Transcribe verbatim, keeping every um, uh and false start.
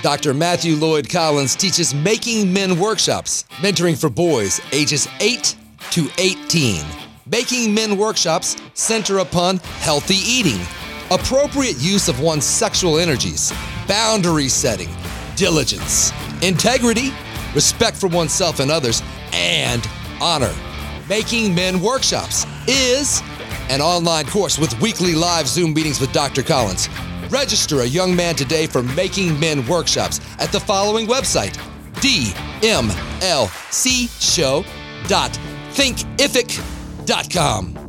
Doctor Matthew Lloyd Collins teaches Making Men workshops, mentoring for boys ages eight to eighteen. Making Men workshops center upon healthy eating, appropriate use of one's sexual energies, boundary setting, diligence, integrity, respect for oneself and others, and honor. Making Men workshops is an online course with weekly live Zoom meetings with Doctor Collins. Register a young man today for Making Men workshops at the following website, d m l c show dot thinkific dot com.